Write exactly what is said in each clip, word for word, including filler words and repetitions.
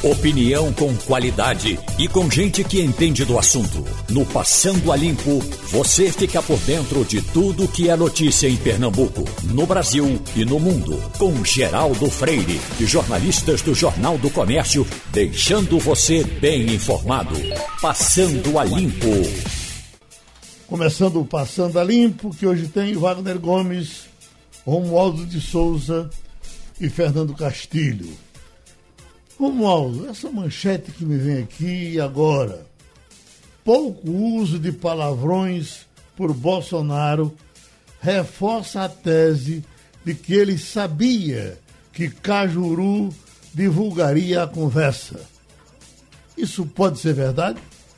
Opinião com qualidade e com gente que entende do assunto. No Passando a Limpo, você fica por dentro de tudo que é notícia em Pernambuco, no Brasil e no mundo. Com Geraldo Freire e jornalistas do Jornal do Comércio, deixando você bem informado. Passando a Limpo. Começando o Passando a Limpo, que hoje tem Wagner Gomes, Romualdo de Souza e Fernando Castilho. Romualdo, essa manchete que me vem aqui agora. Pouco uso de palavrões por Bolsonaro reforça a tese de que ele sabia que Cajuru divulgaria a conversa. Isso pode ser verdade?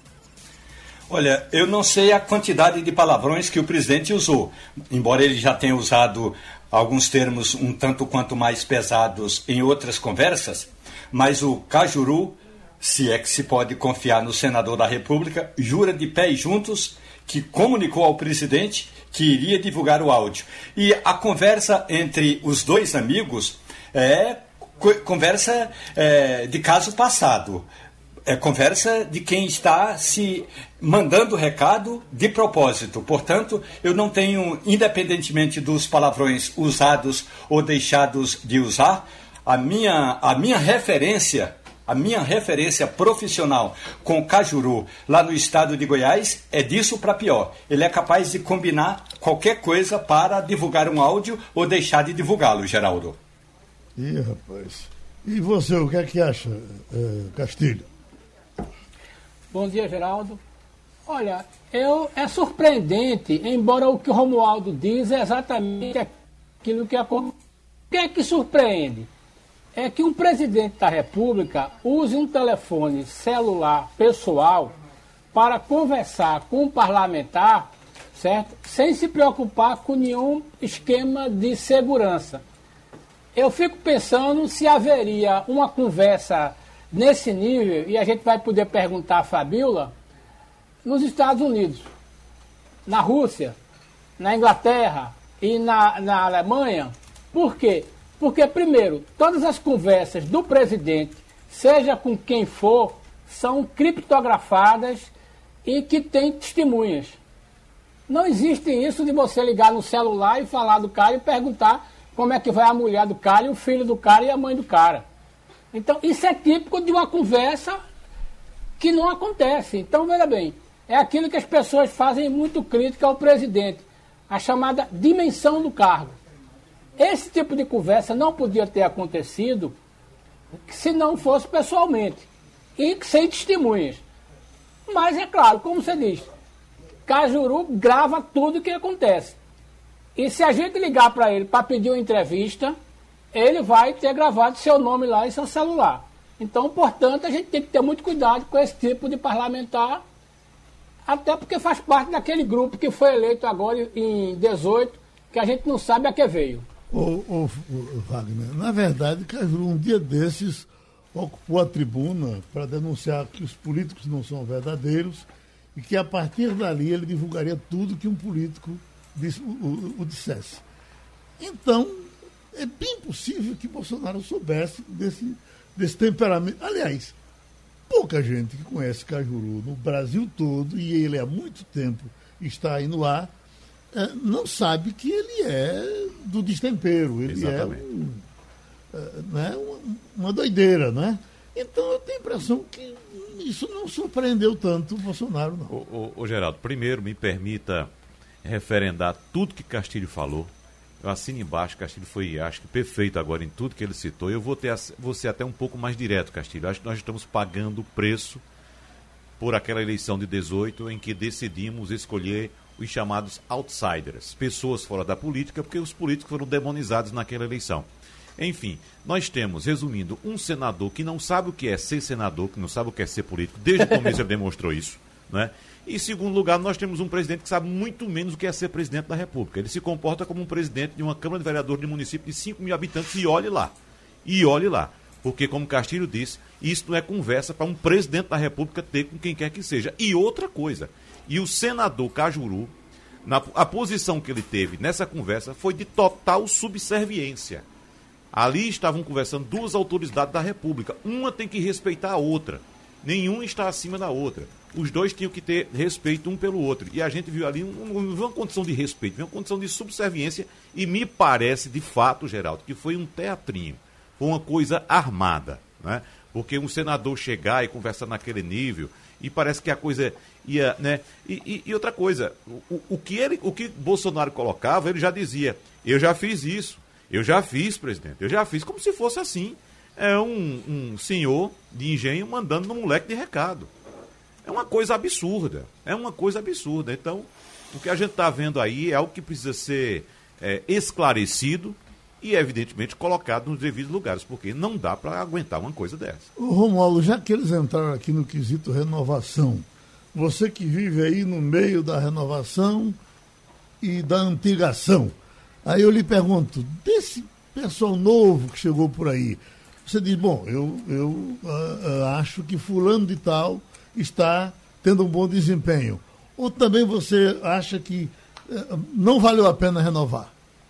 Olha, eu não sei a quantidade de palavrões que o presidente usou, embora ele já tenha usado alguns termos um tanto quanto mais pesados em outras conversas, mas o Cajuru, se é que se pode confiar no senador da República, jura de pés juntos que comunicou ao presidente que iria divulgar o áudio. E a conversa entre os dois amigos é conversa é, de caso passado. É conversa de quem está se mandando recado de propósito. Portanto, eu não tenho, independentemente dos palavrões usados ou deixados de usar, a minha, a minha referência, a minha referência profissional com o Cajuru lá no estado de Goiás é disso para pior. Ele é capaz de combinar qualquer coisa para divulgar um áudio ou deixar de divulgá-lo, Geraldo. Ih, rapaz. E você, o que é que acha, eh, Castilho? Bom dia, Geraldo. Olha, eu, é surpreendente, embora o que o Romualdo diz é exatamente aquilo que acontece. O que é que surpreende? É que um presidente da República use um telefone celular pessoal para conversar com um parlamentar, certo? Sem se preocupar com nenhum esquema de segurança. Eu fico pensando se haveria uma conversa nesse nível, e a gente vai poder perguntar a Fabíola, nos Estados Unidos, na Rússia, na Inglaterra e na, na Alemanha. Por quê? Porque, primeiro, todas as conversas do presidente, seja com quem for, são criptografadas e que têm testemunhas. Não existe isso de você ligar no celular e falar do cara e perguntar como é que vai a mulher do cara, e o filho do cara e a mãe do cara. Então, isso é típico de uma conversa que não acontece. Então, veja bem, é aquilo que as pessoas fazem muito crítica ao presidente, a chamada dimensão do cargo. Esse tipo de conversa não podia ter acontecido se não fosse pessoalmente e sem testemunhas. Mas, é claro, como você diz, Cajuru grava tudo o que acontece. E se a gente ligar para ele para pedir uma entrevista, ele vai ter gravado seu nome lá em seu celular. Então, portanto, a gente tem que ter muito cuidado com esse tipo de parlamentar, até porque faz parte daquele grupo que foi eleito agora em dezoito, que a gente não sabe a que veio. Ô, ô, ô Wagner, na verdade, Cajuru, um dia desses, ocupou a tribuna para denunciar que os políticos não são verdadeiros e que, a partir dali, ele divulgaria tudo que um político disse, o, o, o dissesse. Então, é bem possível que Bolsonaro soubesse desse, desse temperamento. Aliás, pouca gente que conhece Cajuru no Brasil todo, e ele há muito tempo está aí no ar, é, não sabe que ele é do destempero. Ele Exatamente. é um, é, né, uma, uma doideira, né? Então eu tenho a impressão que isso não surpreendeu tanto o Bolsonaro, não. Ô, ô, ô Geraldo, primeiro me permita referendar tudo que Castilho falou. Eu assino embaixo, Castilho foi, acho que, perfeito agora em tudo que ele citou. Eu vou, ter, vou ser até um pouco mais direto, Castilho. Acho que nós estamos pagando o preço por aquela eleição de dezoito em que decidimos escolher os chamados outsiders, pessoas fora da política, porque os políticos foram demonizados naquela eleição. Enfim, nós temos, resumindo, um senador que não sabe o que é ser senador, que não sabe o que é ser político, desde o começo ele demonstrou isso, né? E, em segundo lugar, nós temos um presidente que sabe muito menos o que é ser presidente da República. Ele se comporta como um presidente de uma Câmara de Vereadores de município de cinco mil habitantes, e olhe lá, e olhe lá. Porque, como Castilho disse, isso não é conversa para um presidente da República ter com quem quer que seja. E outra coisa, e o senador Cajuru, na, a posição que ele teve nessa conversa foi de total subserviência. Ali estavam conversando duas autoridades da República. Uma tem que respeitar a outra. Nenhum está acima da outra. Os dois tinham que ter respeito um pelo outro. E a gente viu ali um, um, uma condição de respeito, uma condição de subserviência. E me parece, de fato, Geraldo, que foi um teatrinho. Foi uma coisa armada, né? Porque um senador chegar e conversar naquele nível, e parece que a coisa ia, né? E, e, e outra coisa, o, o, que ele, o que Bolsonaro colocava, ele já dizia, eu já fiz isso, eu já fiz, presidente, eu já fiz, como se fosse assim. É um, um senhor de engenho mandando no moleque de recado. É uma coisa absurda, é uma coisa absurda. Então, o que a gente está vendo aí é algo que precisa ser é, esclarecido e, evidentemente, colocado nos devidos lugares, porque não dá para aguentar uma coisa dessa. Ô, Romualdo, já que eles entraram aqui no quesito renovação, você que vive aí no meio da renovação e da antigação, aí eu lhe pergunto, desse pessoal novo que chegou por aí, você diz, bom, eu, eu uh, uh, acho que fulano de tal está tendo um bom desempenho. Ou também você acha que uh, não valeu a pena renovar?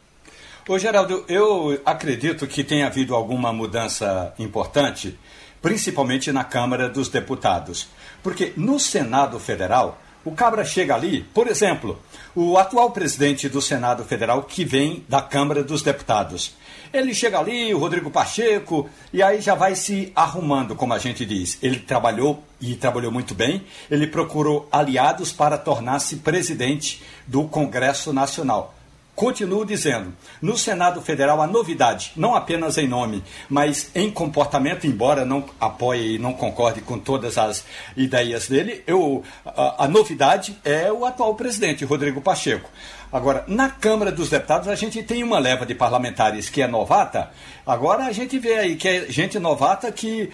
Ô, Geraldo, eu acredito que tenha havido alguma mudança importante, principalmente na Câmara dos Deputados. Porque no Senado Federal, o cabra chega ali, por exemplo, o atual presidente do Senado Federal, que vem da Câmara dos Deputados. Ele chega ali, o Rodrigo Pacheco, e aí já vai se arrumando, como a gente diz. Ele trabalhou, e trabalhou muito bem, ele procurou aliados para tornar-se presidente do Congresso Nacional. Continuo dizendo, no Senado Federal a novidade, não apenas em nome, mas em comportamento, embora não apoie e não concorde com todas as ideias dele, eu, a, a novidade é o atual presidente, Rodrigo Pacheco. Agora, na Câmara dos Deputados a gente tem uma leva de parlamentares que é novata, agora a gente vê aí que é gente novata que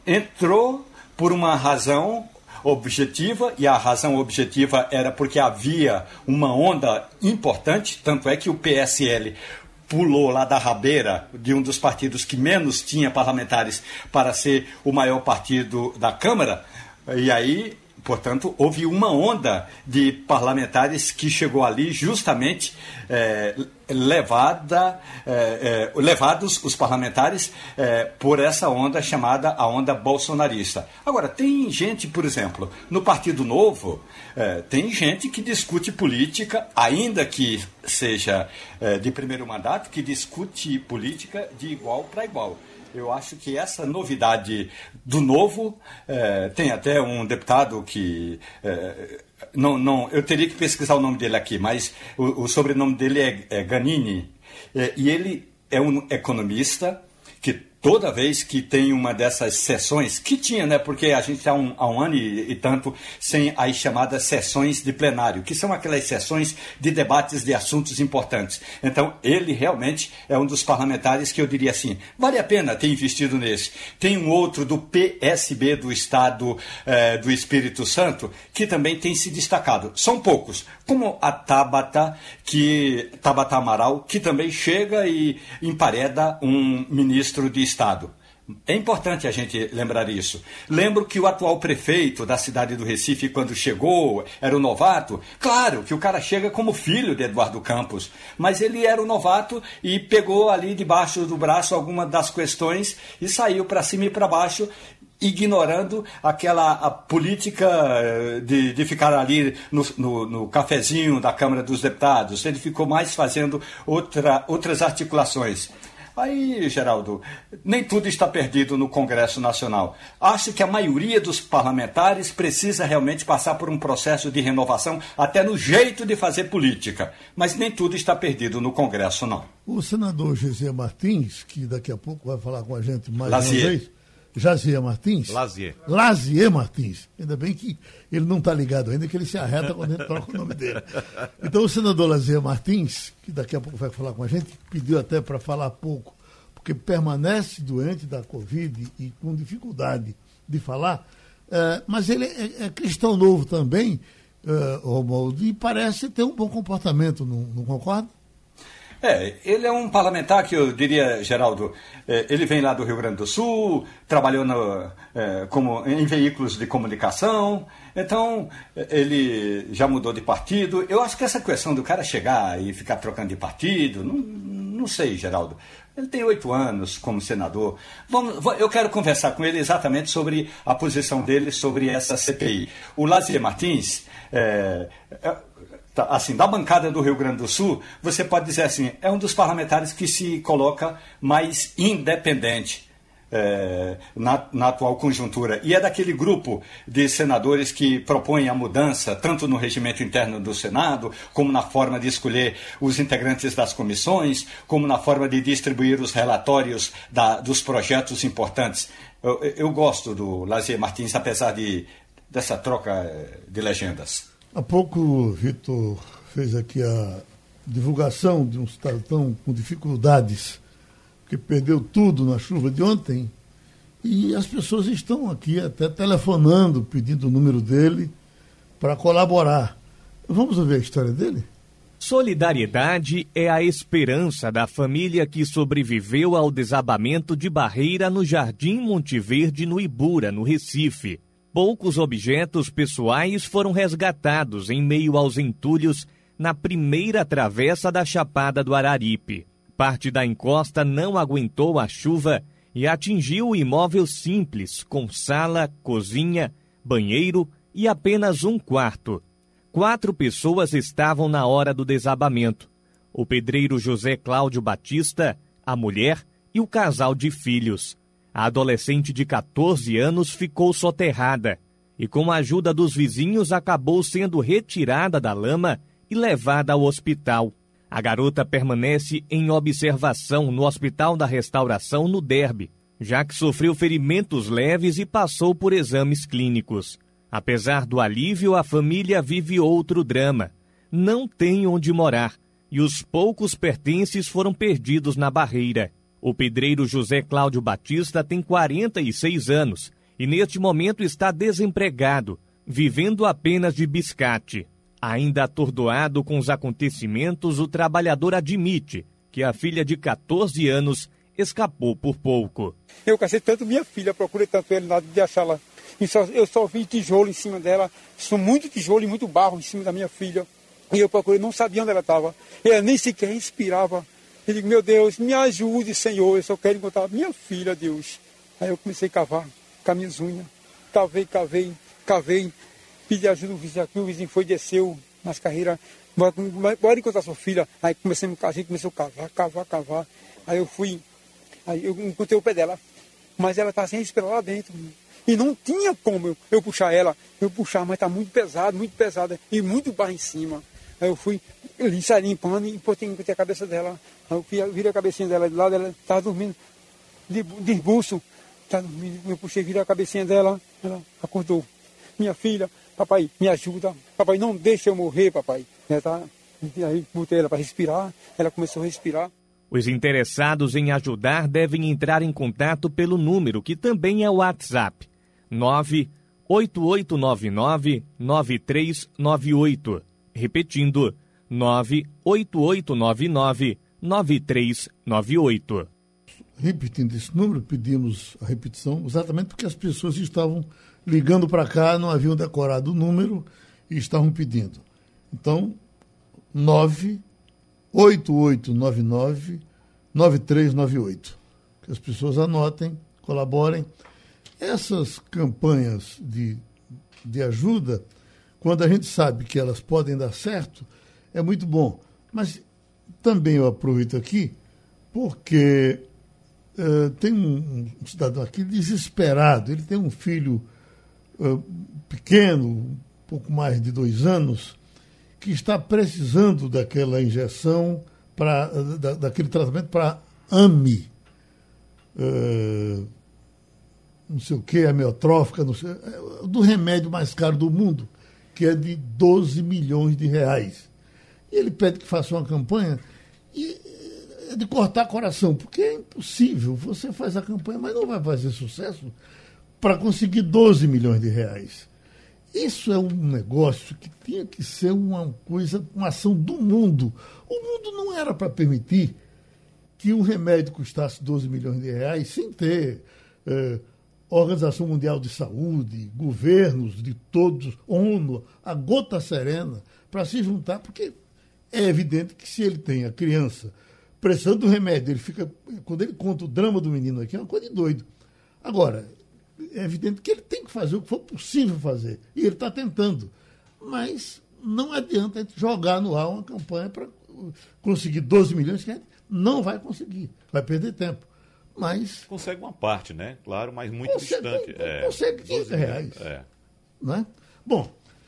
entrou por uma razão objetiva, e a razão objetiva era porque havia uma onda importante, tanto é que o P S L pulou lá da rabeira de um dos partidos que menos tinha parlamentares para ser o maior partido da Câmara, e aí, portanto, houve uma onda de parlamentares que chegou ali justamente é, levada, é, é, levados os parlamentares é, por essa onda chamada a onda bolsonarista. Agora, tem gente, por exemplo, no Partido Novo, é, tem gente que discute política, ainda que seja é, de primeiro mandato, que discute política de igual para igual. Eu acho que essa novidade do Novo, é, tem até um deputado que, é, não, não, eu teria que pesquisar o nome dele aqui, mas o, o sobrenome dele é, é Ganini, é, e ele é um economista que toda vez que tem uma dessas sessões, que tinha, né, porque a gente há um, há um ano e, e tanto sem as chamadas sessões de plenário, que são aquelas sessões de debates de assuntos importantes. Então, ele realmente é um dos parlamentares que eu diria assim, vale a pena ter investido nesse. Tem um outro do P S B do Estado eh, do Espírito Santo, que também tem se destacado. São poucos, como a Tabata, que, Tabata Amaral, que também chega e empareda um ministro de Estado. É importante a gente lembrar isso. Lembro que o atual prefeito da cidade do Recife, quando chegou, era o novato. Claro que o cara chega como filho de Eduardo Campos, mas ele era o novato e pegou ali debaixo do braço alguma das questões e saiu para cima e para baixo, ignorando aquela a política de, de ficar ali no, no, no cafezinho da Câmara dos Deputados. Ele ficou mais fazendo outra, outras articulações. Aí, Geraldo, nem tudo está perdido no Congresso Nacional. Acho que a maioria dos parlamentares precisa realmente passar por um processo de renovação, até no jeito de fazer política. Mas nem tudo está perdido no Congresso, não. O senador José Martins, que daqui a pouco vai falar com a gente mais Lazier. uma vez... Jazier Martins? Lazier. Lazier Martins. Ainda bem que ele não está ligado ainda, que ele se arreta quando a gente troca o nome dele. Então, o senador Lazier Martins, que daqui a pouco vai falar com a gente, pediu até para falar pouco, porque permanece doente da Covid e com dificuldade de falar, uh, mas ele é, é cristão novo também, uh, Romualdo, e parece ter um bom comportamento, não, não concorda? É, ele é um parlamentar que eu diria, Geraldo, é, ele vem lá do Rio Grande do Sul, trabalhou no, é, como, em veículos de comunicação, então ele já mudou de partido. Eu acho que essa questão do cara chegar e ficar trocando de partido, não, não sei, Geraldo. Ele tem oito anos como senador. Vamos, eu quero conversar com ele exatamente sobre a posição dele sobre essa C P I. O Lazier Martins, é, é, assim, da bancada do Rio Grande do Sul, você pode dizer assim, é um dos parlamentares que se coloca mais independente é, na, na atual conjuntura. E é daquele grupo de senadores que propõem a mudança, tanto no regimento interno do Senado, como na forma de escolher os integrantes das comissões, como na forma de distribuir os relatórios da, dos projetos importantes. Eu, eu gosto do Lazier Martins, apesar de, dessa troca de legendas. Há pouco o Vitor fez aqui a divulgação de um cidadão com dificuldades, que perdeu tudo na chuva de ontem, e as pessoas estão aqui até telefonando, pedindo o número dele para colaborar. Vamos ouvir a história dele? Solidariedade é a esperança da família que sobreviveu ao desabamento de barreira no Jardim Monte Verde, no Ibura, no Recife. Poucos objetos pessoais foram resgatados em meio aos entulhos na primeira travessa da Chapada do Araripe. Parte da encosta não aguentou a chuva e atingiu o imóvel simples, com sala, cozinha, banheiro e apenas um quarto. Quatro pessoas estavam na hora do desabamento: o pedreiro José Cláudio Batista, a mulher e o casal de filhos. A adolescente de catorze anos ficou soterrada e, com a ajuda dos vizinhos, acabou sendo retirada da lama e levada ao hospital. A garota permanece em observação no Hospital da Restauração, no Derby, já que sofreu ferimentos leves e passou por exames clínicos. Apesar do alívio, a família vive outro drama. Não tem onde morar e os poucos pertences foram perdidos na barreira. O pedreiro José Cláudio Batista tem quarenta e seis anos e neste momento está desempregado, vivendo apenas de biscate. Ainda atordoado com os acontecimentos, o trabalhador admite que a filha de catorze anos escapou por pouco. Eu cacei tanto minha filha, procurei tanto ele nada de achá-la. E só, eu só vi tijolo em cima dela, são muito tijolo e muito barro em cima da minha filha. E eu procurei, não sabia onde ela estava. Ela nem sequer respirava. Eu digo, meu Deus, me ajude, Senhor, eu só quero encontrar minha filha, Deus. Aí eu comecei a cavar com as minhas unhas. Cavei, cavei, cavei. Pedi ajuda do vizinho aqui, o vizinho foi, desceu nas carreiras. Bora encontrar sua filha. Aí comecei a gente começou a cavar, cavar, cavar. Aí eu fui, aí eu encontrei o pé dela. Mas ela estava sem respirar lá dentro. E não tinha como eu, eu puxar ela. Eu puxar, mas está muito pesado, muito pesada. E muito barro em cima. Aí eu fui, eu saí limpando e botei a cabeça dela. Aí eu fui, virei a cabecinha dela de lado, ela estava dormindo de, de buço. Tava dormindo, eu puxei, virei a cabecinha dela, ela acordou. Minha filha, papai, me ajuda. Papai, não deixa eu morrer, papai. Ela tá, aí botei ela para respirar, ela começou a respirar. Os interessados em ajudar devem entrar em contato pelo número, que também é o WhatsApp, nove oito oito nove nove nove três nove oito. Repetindo, nove oito oito nove nove nove três nove oito. Repetindo esse número, pedimos a repetição, exatamente porque as pessoas estavam ligando para cá, não haviam decorado o número e estavam pedindo. Então, nove oito oito nove nove nove três nove oito. Que as pessoas anotem, colaborem. Essas campanhas de, de ajuda, quando a gente sabe que elas podem dar certo, é muito bom. Mas também eu aproveito aqui, porque uh, tem um, um cidadão aqui desesperado. Ele tem um filho uh, pequeno, um pouco mais de dois anos, que está precisando daquela injeção, pra, da, daquele tratamento para A M I. Uh, não sei o que, amiotrófica, não sei, do remédio mais caro do mundo, que é de doze milhões de reais. E ele pede que faça uma campanha e é de cortar coração, porque é impossível. Você faz a campanha, mas não vai fazer sucesso para conseguir doze milhões de reais. Isso é um negócio que tinha que ser uma coisa, uma ação do mundo. O mundo não era para permitir que um remédio custasse doze milhões de reais sem ter eh, Organização Mundial de Saúde, governos de todos, ONU, a gota serena, para se juntar, porque é evidente que se ele tem a criança pressão do remédio. Ele fica, quando ele conta o drama do menino aqui, é uma coisa de doido. Agora, é evidente que ele tem que fazer o que for possível fazer. E ele está tentando. Mas não adianta a gente jogar no ar uma campanha para conseguir doze milhões, que a gente não vai conseguir. Vai perder tempo. Mas... Consegue uma parte, né? Claro, mas muito consegue, distante. Consegue, é, consegue quinhentos reais. É. Né? Bom,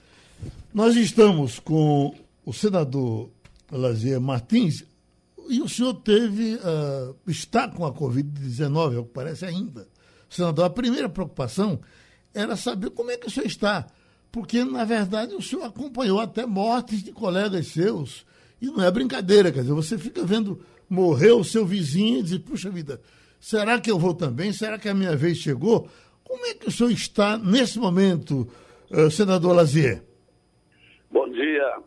nós estamos com o senador Lazier Martins e o senhor teve, uh, está com a covid dezenove, é o que parece ainda. Senador, a primeira preocupação era saber como é que o senhor está, porque, na verdade, o senhor acompanhou até mortes de colegas seus, e não é brincadeira, quer dizer, você fica vendo morrer o seu vizinho e diz, puxa vida, será que eu vou também? Será que a minha vez chegou? Como é que o senhor está nesse momento, uh, senador Lazier? Bom dia,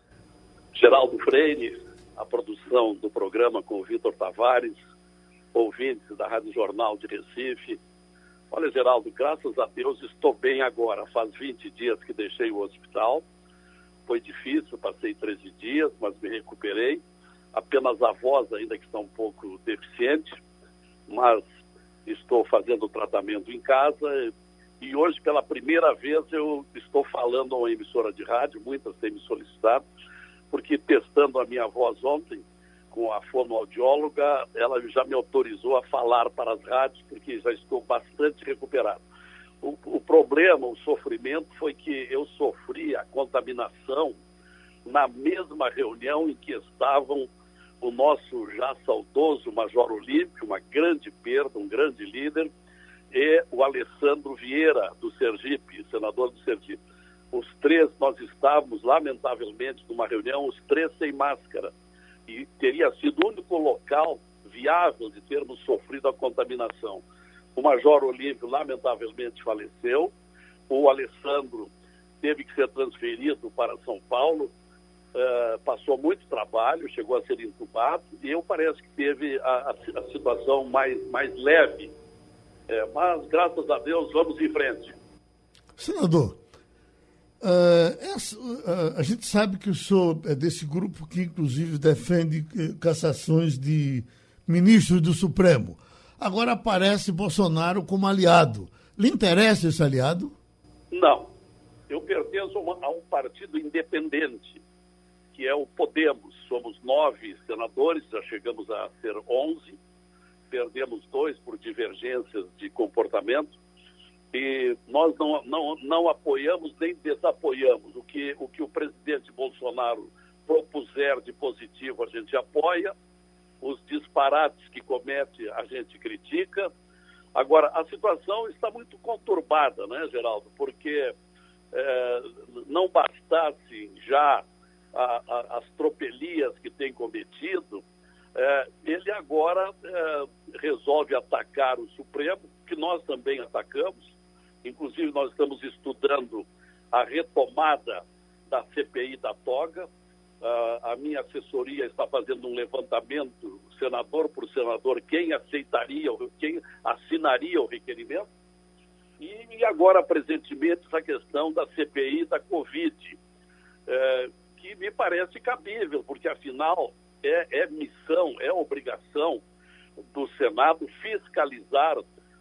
Geraldo Freire, a produção do programa com o Vitor Tavares, ouvintes da Rádio Jornal de Recife. Olha, Geraldo, graças a Deus estou bem agora. Faz vinte dias que deixei o hospital. Foi difícil, passei treze dias, mas me recuperei. Apenas a voz ainda que está um pouco deficiente, mas estou fazendo o tratamento em casa. E hoje, pela primeira vez, eu estou falando a uma emissora de rádio, muitas têm me solicitado, porque testando a minha voz ontem, com a fonoaudióloga, ela já me autorizou a falar para as rádios, porque já estou bastante recuperado. O, o problema, o sofrimento, foi que eu sofri a contaminação na mesma reunião em que estavam o nosso já saudoso Major Olímpio, uma grande perda, um grande líder, e o Alessandro Vieira, do Sergipe, senador do Sergipe. Os três, nós estávamos, lamentavelmente, numa reunião, os três sem máscara. E teria sido o único local viável de termos sofrido a contaminação. O Major Olímpio, lamentavelmente, faleceu. O Alessandro teve que ser transferido para São Paulo. Uh, passou muito trabalho, chegou a ser entubado. E eu parece que teve a, a, a situação mais, mais leve. É, mas, graças a Deus, vamos em frente. Senador, Uh, essa, uh, a gente sabe que o senhor é desse grupo que, inclusive, defende uh, cassações de ministros do Supremo. Agora aparece Bolsonaro como aliado. Lhe interessa esse aliado? Não. Eu pertenço a, uma, a um partido independente, que é o Podemos. Somos nove senadores, já chegamos a ser onze. Perdemos dois por divergências de comportamento. E nós não, não, não apoiamos nem desapoiamos. O que, o que o presidente Bolsonaro propuser de positivo, a gente apoia. Os disparates que comete, a gente critica. Agora, a situação está muito conturbada, né, Geraldo? Porque é, não bastasse já a, a, as tropelias que tem cometido, é, ele agora é, resolve atacar o Supremo, que nós também atacamos. Inclusive, nós estamos estudando a retomada da C P I da toga. Uh, a minha assessoria está fazendo um levantamento, senador por senador, quem aceitaria, quem assinaria o requerimento. E, e agora, presentemente, essa questão da C P I da Covid, uh, que me parece cabível, porque, afinal, é, é missão, é obrigação do Senado fiscalizar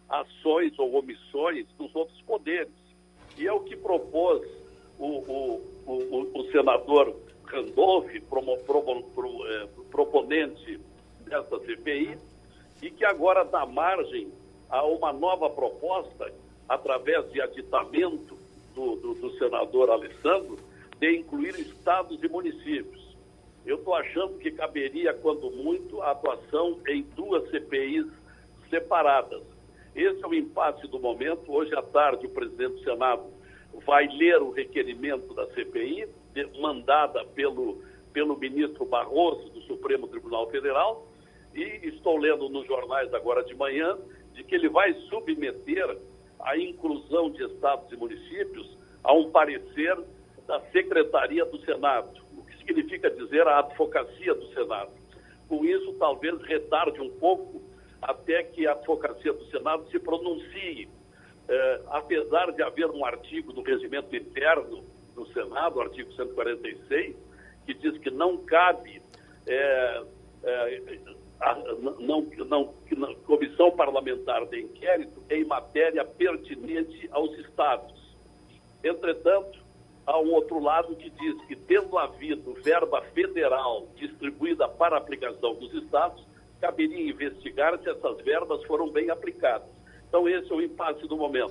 ações ou omissões dos outros poderes. E é o que propôs o, o, o, o senador Randolph, promo, promo, pro, é, proponente dessa C P I, e que agora dá margem a uma nova proposta, através de aditamento do, do, do senador Alessandro, de incluir estados e municípios. Eu estou achando que caberia, quando muito, a atuação em duas C P Is separadas. Esse é o impasse do momento. Hoje à tarde, o presidente do Senado vai ler o requerimento da C P I, de, mandada pelo, pelo ministro Barroso, do Supremo Tribunal Federal, e estou lendo nos jornais agora de manhã de que ele vai submeter a inclusão de estados e municípios a um parecer da Secretaria do Senado, o que significa dizer a advocacia do Senado. Com isso, talvez retarde um pouco até que a advocacia do Senado se pronuncie. Eh, apesar de haver um artigo do regimento interno do Senado, o artigo cento e quarenta e seis, que diz que não cabe eh, eh, a, não, não, não, comissão parlamentar de inquérito em matéria pertinente aos estados. Entretanto, há um outro lado que diz que, tendo havido verba federal distribuída para aplicação dos estados, caberia investigar se essas verbas foram bem aplicadas. Então, esse é o impasse do momento.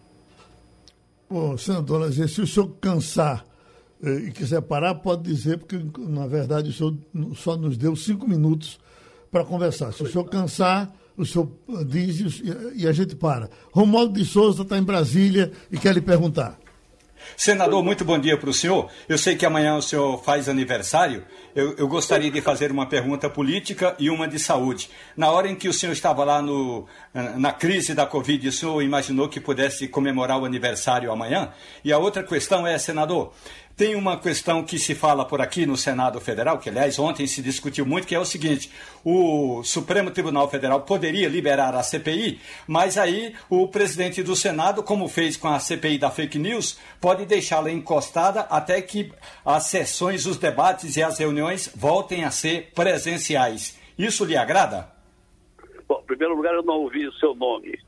Bom, senador Lazier, se o senhor cansar eh, e quiser parar, pode dizer, porque, na verdade, o senhor só nos deu cinco minutos para conversar. Se o senhor cansar, o senhor diz e, e a gente para. Romualdo de Souza está em Brasília e quer lhe perguntar. Senador, muito bom dia para o senhor. Eu sei que amanhã o senhor faz aniversário. Eu, eu gostaria de fazer uma pergunta política e uma de saúde. Na hora em que o senhor estava lá no, na crise da Covid, o senhor imaginou que pudesse comemorar o aniversário amanhã? E a outra questão é, senador, tem uma questão que se fala por aqui no Senado Federal, que, aliás, ontem se discutiu muito, que é o seguinte: o Supremo Tribunal Federal poderia liberar a C P I, mas aí o presidente do Senado, como fez com a C P I da fake news, pode deixá-la encostada até que as sessões, os debates e as reuniões voltem a ser presenciais. Isso lhe agrada? Bom, em primeiro lugar, eu não ouvi o seu nome.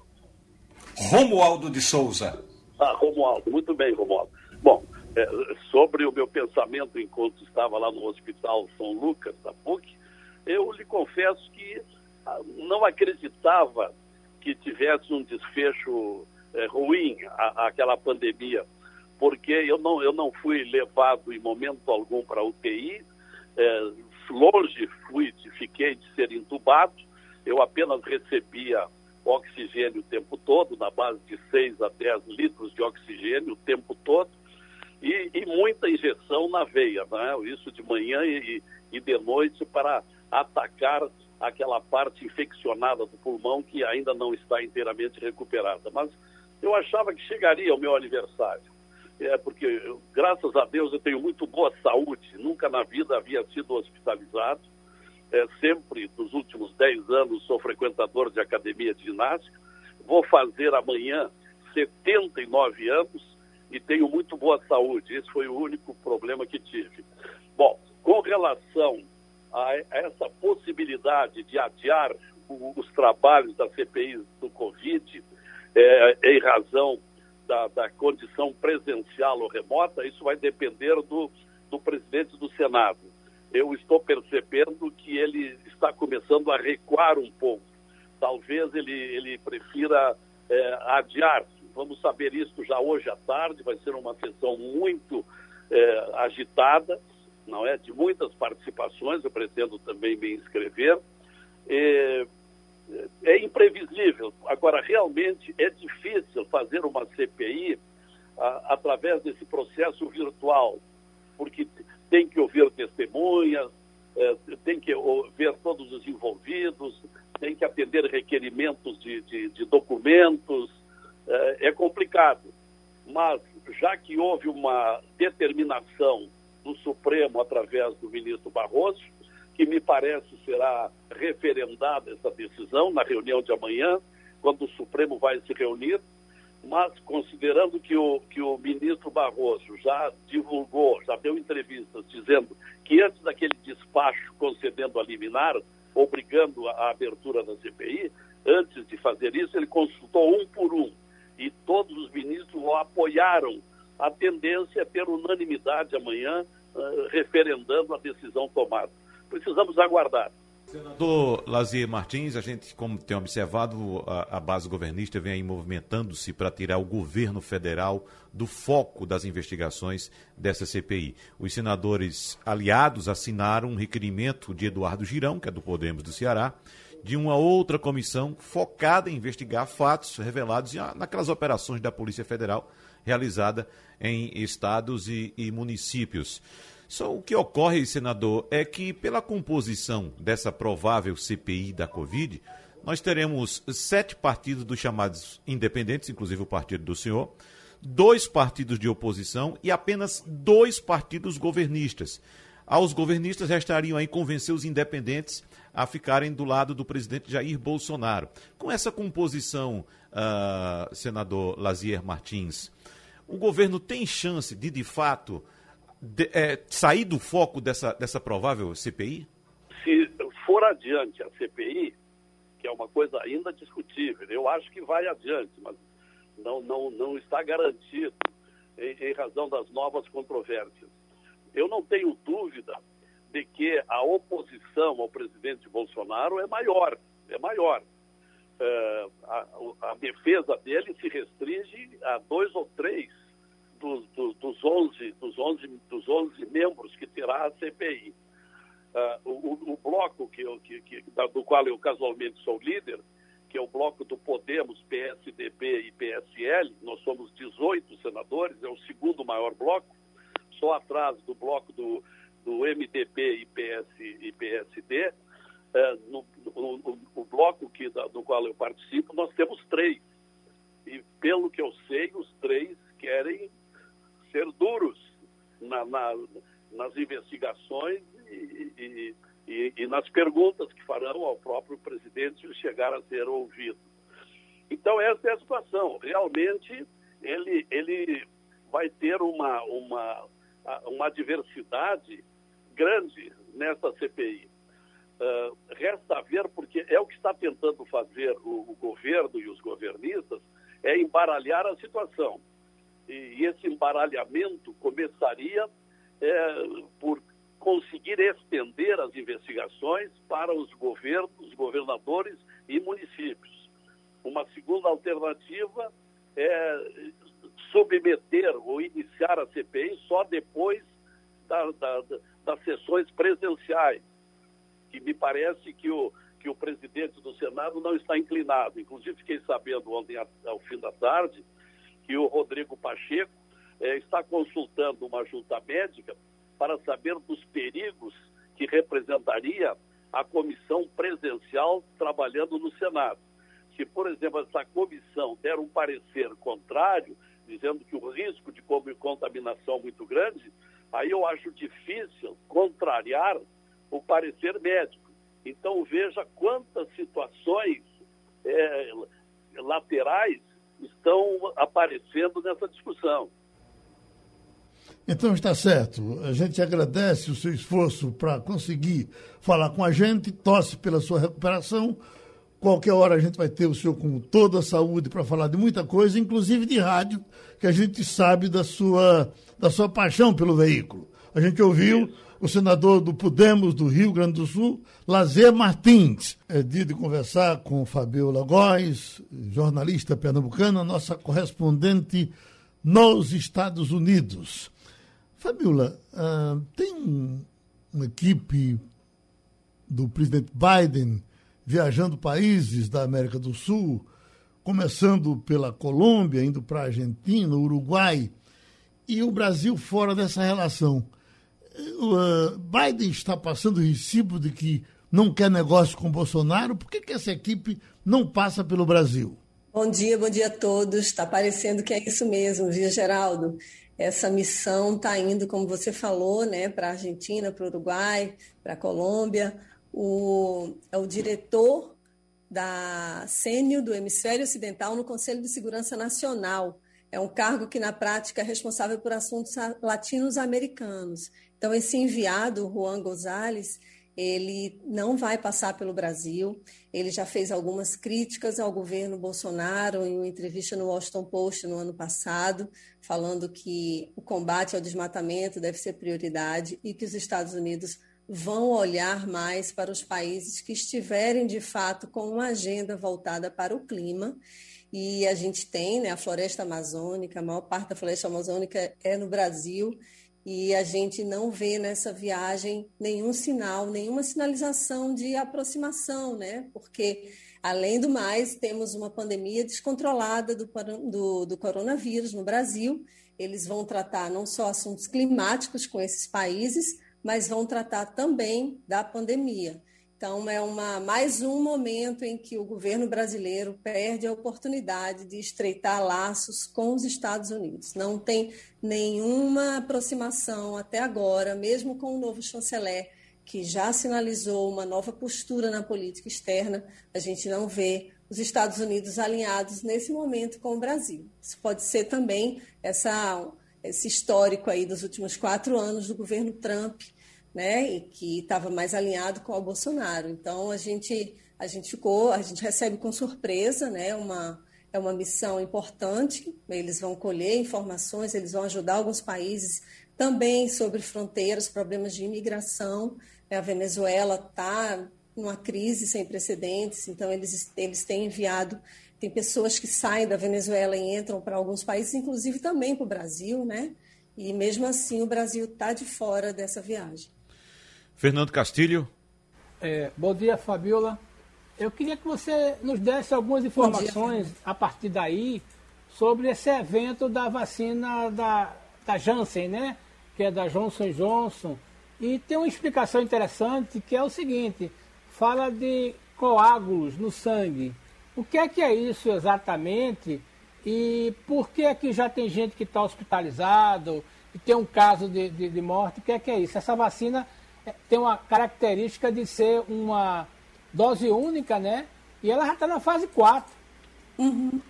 Romualdo de Souza. Ah, Romualdo. Muito bem, Romualdo. Bom, É, sobre o meu pensamento enquanto estava lá no Hospital São Lucas, da P U C, eu lhe confesso que ah, não acreditava que tivesse um desfecho é, ruim a, aquela pandemia, porque eu não, eu não fui levado em momento algum para a U T I, é, longe fui, fiquei de ser entubado, eu apenas recebia oxigênio o tempo todo, na base de seis a dez litros de oxigênio o tempo todo, E, e muita injeção na veia, né? Isso de manhã e, e de noite para atacar aquela parte infeccionada do pulmão que ainda não está inteiramente recuperada. Mas eu achava que chegaria ao meu aniversário, é porque, eu, graças a Deus, eu tenho muito boa saúde, nunca na vida havia sido hospitalizado, é, sempre, nos últimos dez anos, sou frequentador de academia de ginástica, vou fazer amanhã setenta e nove anos, e tenho muito boa saúde. Esse foi o único problema que tive. Bom, com relação a essa possibilidade de adiar o, os trabalhos da C P I do Covid, é, em razão da, da condição presencial ou remota, isso vai depender do, do presidente do Senado. Eu estou percebendo que ele está começando a recuar um pouco. Talvez ele, ele prefira é, adiar. Vamos saber isso já hoje à tarde, vai ser uma sessão muito é, agitada, não é? De muitas participações, eu pretendo também me inscrever. É, é imprevisível. Agora, realmente é difícil fazer uma C P I a, através desse processo virtual, porque tem que ouvir testemunhas, é, tem que ver todos os envolvidos, tem que atender requerimentos de, de, de documentos. É complicado, mas já que houve uma determinação do Supremo através do ministro Barroso, que me parece será referendada essa decisão na reunião de amanhã, quando o Supremo vai se reunir, mas considerando que o, que o ministro Barroso já divulgou, já deu entrevistas dizendo que antes daquele despacho concedendo a liminar, obrigando a, a abertura da C P I, antes de fazer isso, ele consultou um por um. E todos os ministros o apoiaram. A tendência é ter unanimidade amanhã, uh, referendando a decisão tomada. Precisamos aguardar. Senador Lazier Martins, a gente, como tem observado, a, a base governista vem aí movimentando-se para tirar o governo federal do foco das investigações dessa C P I. Os senadores aliados assinaram um requerimento de Eduardo Girão, que é do Podemos do Ceará, de uma outra comissão focada em investigar fatos revelados naquelas operações da Polícia Federal realizada em estados e, e municípios. Só o que ocorre, senador, é que pela composição dessa provável C P I da Covid, nós teremos sete partidos dos chamados independentes, inclusive o partido do senhor, dois partidos de oposição e apenas dois partidos governistas. Aos governistas restariam aí convencer os independentes a ficarem do lado do presidente Jair Bolsonaro. Com essa composição, uh, senador Lazier Martins, o governo tem chance de, de fato, de, é, sair do foco dessa, dessa provável C P I? Se for adiante a C P I, que é uma coisa ainda discutível, eu acho que vai adiante, mas não, não, não está garantido em, em razão das novas controvérsias. Eu não tenho dúvida de que a oposição ao presidente Bolsonaro é maior, é maior. Uh, a, a defesa dele se restringe a dois ou três dos, dos, dos, onze, dos, onze, dos onze membros que terá a C P I. Uh, o, o bloco que eu, que, que, do qual eu casualmente sou líder, que é o bloco do Podemos, P S D B e P S L, nós somos dezoito senadores, é o segundo maior bloco, só atrás do bloco do, do M D B e, P S, e P S D. Uh, no, no, no bloco que, do qual eu participo, nós temos três. E, pelo que eu sei, os três querem ser duros na, na, nas investigações e, e, e, e nas perguntas que farão ao próprio presidente se chegar a ser ouvido. Então, essa é a situação. Realmente, ele, ele vai ter uma, uma, uma diversidade grande nessa C P I. Uh, resta ver, porque é o que está tentando fazer o, o governo e os governistas, é embaralhar a situação. E, e esse embaralhamento começaria é, por conseguir estender as investigações para os governos, os governadores e municípios. Uma segunda alternativa é submeter ou iniciar a C P I só depois da, da, das sessões presenciais, que me parece que o, que o presidente do Senado não está inclinado. Inclusive, fiquei sabendo ontem, ao fim da tarde, que o Rodrigo Pacheco eh, está consultando uma junta médica para saber dos perigos que representaria a comissão presencial trabalhando no Senado. Se, por exemplo, essa comissão der um parecer contrário, dizendo que o risco de contaminação é muito grande, aí eu acho difícil contrariar o parecer médico. Então, veja quantas situações é, laterais estão aparecendo nessa discussão. Então, está certo. A gente agradece o seu esforço para conseguir falar com a gente, torce pela sua recuperação. Qualquer hora a gente vai ter o senhor com toda a saúde para falar de muita coisa, inclusive de rádio, que a gente sabe da sua, da sua paixão pelo veículo. A gente ouviu Isso. o senador do Podemos do Rio Grande do Sul, Lazer Martins. É dia de conversar com Fabiola Góes, jornalista pernambucana, nossa correspondente nos Estados Unidos. Fabiola, uh, tem um, uma equipe do presidente Biden viajando países da América do Sul, começando pela Colômbia, indo para a Argentina, Uruguai, e o Brasil fora dessa relação. Uh, Biden está passando o recibo de que não quer negócio com Bolsonaro. Por que, que essa equipe não passa pelo Brasil? Bom dia, bom dia a todos. Está parecendo que é isso mesmo, viu, Geraldo? Essa missão está indo, como você falou, né, para a Argentina, para o Uruguai, para a Colômbia. O, é o diretor da Sênio do Hemisfério Ocidental no Conselho de Segurança Nacional. É um cargo que, na prática, é responsável por assuntos latinos-americanos. Então, esse enviado, Juan González, ele não vai passar pelo Brasil. Ele já fez algumas críticas ao governo Bolsonaro em uma entrevista no Washington Post no ano passado, falando que o combate ao desmatamento deve ser prioridade e que os Estados Unidos vão olhar mais para os países que estiverem, de fato, com uma agenda voltada para o clima. E a gente tem, né, a floresta amazônica, a maior parte da floresta amazônica é no Brasil, e a gente não vê nessa viagem nenhum sinal, nenhuma sinalização de aproximação, né? Porque, além do mais, temos uma pandemia descontrolada do, do, do coronavírus no Brasil. Eles vão tratar não só assuntos climáticos com esses países, mas vão tratar também da pandemia. Então, é uma, mais um momento em que o governo brasileiro perde a oportunidade de estreitar laços com os Estados Unidos. Não tem nenhuma aproximação até agora, mesmo com o novo chanceler, que já sinalizou uma nova postura na política externa, a gente não vê os Estados Unidos alinhados nesse momento com o Brasil. Isso pode ser também essa, esse histórico aí dos últimos quatro anos do governo Trump, né, e que estava mais alinhado com o Bolsonaro. Então, a gente, a gente ficou, a gente recebe com surpresa, né, uma, é uma missão importante, eles vão colher informações, eles vão ajudar alguns países também sobre fronteiras, problemas de imigração. A Venezuela está numa crise sem precedentes, então eles, eles têm enviado, tem pessoas que saem da Venezuela e entram para alguns países, inclusive também para o Brasil, né? E mesmo assim o Brasil está de fora dessa viagem. Fernando Castilho. É, bom dia, Fabiola. Eu queria que você nos desse algumas informações dia, a partir daí sobre esse evento da vacina da, da Janssen, né? Que é da Johnson and Johnson. E tem uma explicação interessante que é o seguinte, fala de coágulos no sangue. O que é que é isso exatamente? E por que é que já tem gente que está hospitalizado e tem um caso de, de, de morte? O que é que é isso? Essa vacina tem uma característica de ser uma dose única, né? E ela já está na fase quatro. Uhum.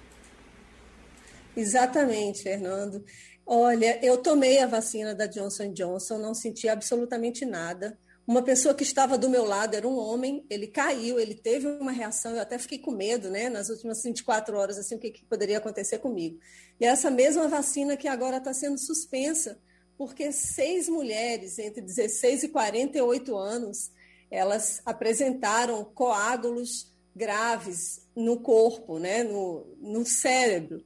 Exatamente, Fernando. Olha, eu tomei a vacina da Johnson and Johnson, não senti absolutamente nada. Uma pessoa que estava do meu lado era um homem, ele caiu, ele teve uma reação, eu até fiquei com medo, né, nas últimas vinte e quatro horas, assim, o que, que poderia acontecer comigo. E essa mesma vacina que agora está sendo suspensa, porque seis mulheres entre dezesseis e quarenta e oito anos, elas apresentaram coágulos graves no corpo, né, no, no cérebro.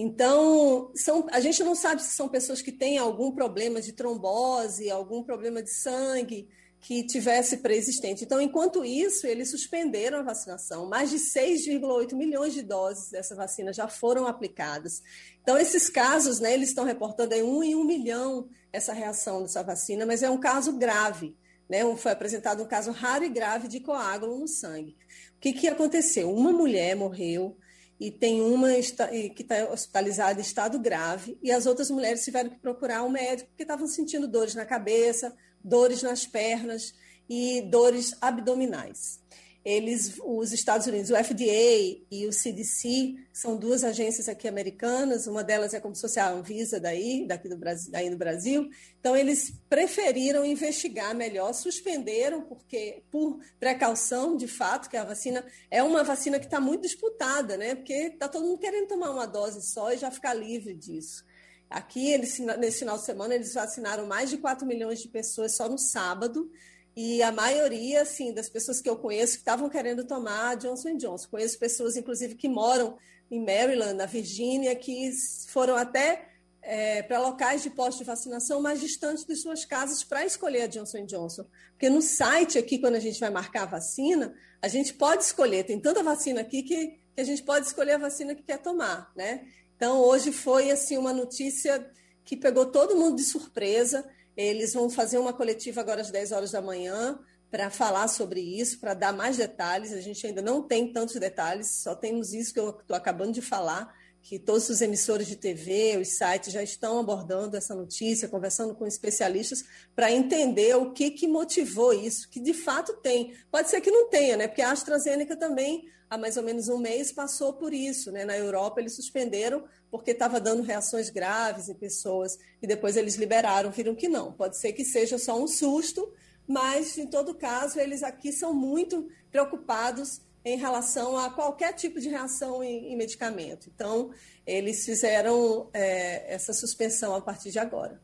Então, são, a gente não sabe se são pessoas que têm algum problema de trombose, algum problema de sangue que tivesse pré-existente. Então, enquanto isso, eles suspenderam a vacinação. Mais de seis vírgula oito milhões de doses dessa vacina já foram aplicadas. Então, esses casos, né, eles estão reportando aí um em um milhão essa reação dessa vacina, mas é um caso grave, né? Foi apresentado um caso raro e grave de coágulo no sangue. O que, que aconteceu? Uma mulher morreu e tem uma que está hospitalizada em estado grave, e as outras mulheres tiveram que procurar um médico porque estavam sentindo dores na cabeça, dores nas pernas e dores abdominais. Eles, os Estados Unidos, o F D A e o C D C, são duas agências aqui americanas, uma delas é como se fosse a Anvisa daí, daqui do Brasil, daí no Brasil, então eles preferiram investigar melhor, suspenderam, porque por precaução, de fato, que a vacina é uma vacina que está muito disputada, né? Porque está todo mundo querendo tomar uma dose só e já ficar livre disso. Aqui, eles, nesse final de semana, eles vacinaram mais de quatro milhões de pessoas só no sábado, e a maioria, assim, das pessoas que eu conheço que estavam querendo tomar a Johnson and Johnson. Conheço pessoas, inclusive, que moram em Maryland, na Virgínia, que foram até é, para locais de postos de vacinação mais distantes de suas casas para escolher a Johnson and Johnson. Porque no site aqui, quando a gente vai marcar a vacina, a gente pode escolher. Tem tanta vacina aqui que, que a gente pode escolher a vacina que quer tomar, né? Então, hoje foi assim, uma notícia que pegou todo mundo de surpresa. Eles vão fazer uma coletiva agora às dez horas da manhã para falar sobre isso, para dar mais detalhes. A gente ainda não tem tantos detalhes, só temos isso que eu estou acabando de falar, que todos os emissores de T V, os sites já estão abordando essa notícia, conversando com especialistas para entender o que, que motivou isso, que de fato tem. Pode ser que não tenha, né? Porque a AstraZeneca também, há mais ou menos um mês, passou por isso, né? Na Europa eles suspenderam porque estava dando reações graves em pessoas e depois eles liberaram, viram que não. Pode ser que seja só um susto, mas, em todo caso, eles aqui são muito preocupados em relação a qualquer tipo de reação em, em medicamento. Então, eles fizeram é, essa suspensão a partir de agora.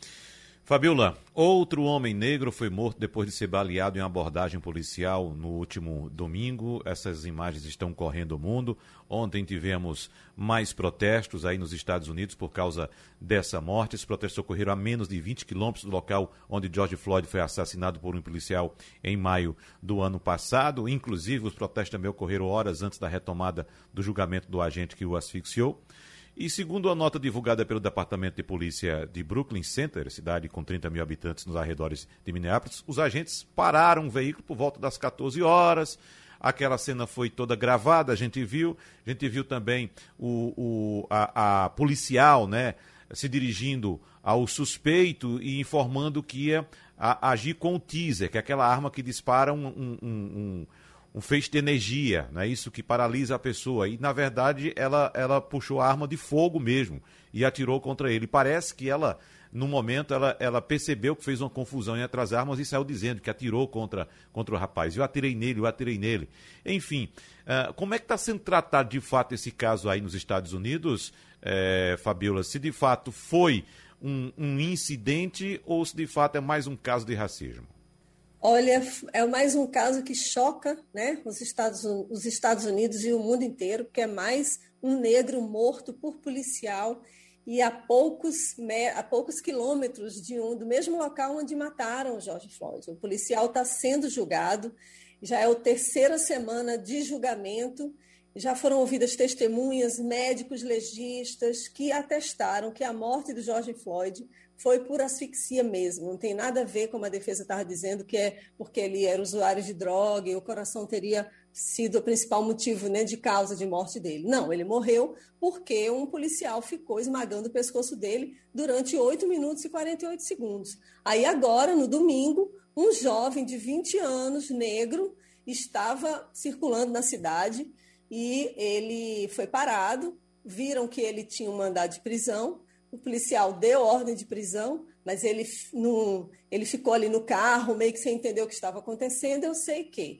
Fabiola, outro homem negro foi morto depois de ser baleado em uma abordagem policial no último domingo. Essas imagens estão correndo o mundo. Ontem tivemos mais protestos aí nos Estados Unidos por causa dessa morte. Esses protestos ocorreram a menos de vinte quilômetros do local onde George Floyd foi assassinado por um policial em maio do ano passado. Inclusive, os protestos também ocorreram horas antes da retomada do julgamento do agente que o asfixiou. E segundo a nota divulgada pelo Departamento de Polícia de Brooklyn Center, cidade com trinta mil habitantes nos arredores de Minneapolis, os agentes pararam o veículo por volta das quatorze horas. Aquela cena foi toda gravada, a gente viu. A gente viu também o, o, a, a policial, né, se dirigindo ao suspeito e informando que ia a, agir com o teaser, que é aquela arma que dispara um... um, um, um um feixe de energia, né? Isso que paralisa a pessoa. E, na verdade, ela, ela puxou a arma de fogo mesmo e atirou contra ele. Parece que ela no momento, ela, ela percebeu que fez uma confusão entre as armas e saiu dizendo que atirou contra, contra o rapaz. Eu atirei nele, eu atirei nele. Enfim, uh, como é que está sendo tratado de fato esse caso aí nos Estados Unidos, é, Fabiola? Se de fato foi um, um incidente ou se de fato é mais um caso de racismo? Olha, é mais um caso que choca, né, os Estados, os Estados Unidos e o mundo inteiro, porque é mais um negro morto por policial e a poucos, a poucos quilômetros de um, do mesmo local onde mataram o George Floyd. O policial está sendo julgado, já é a terceira semana de julgamento, já foram ouvidas testemunhas, médicos legistas que atestaram que a morte do George Floyd foi por asfixia mesmo, não tem nada a ver, como a defesa estava dizendo, que é porque ele era usuário de droga e o coração teria sido o principal motivo, né, de causa de morte dele. Não, ele morreu porque um policial ficou esmagando o pescoço dele durante oito minutos e quarenta e oito segundos. Aí agora, no domingo, um jovem de vinte anos, negro, estava circulando na cidade e ele foi parado, viram que ele tinha um mandado de prisão. O policial deu ordem de prisão, mas ele, não, ele ficou ali no carro, meio que sem entender o que estava acontecendo. Eu sei que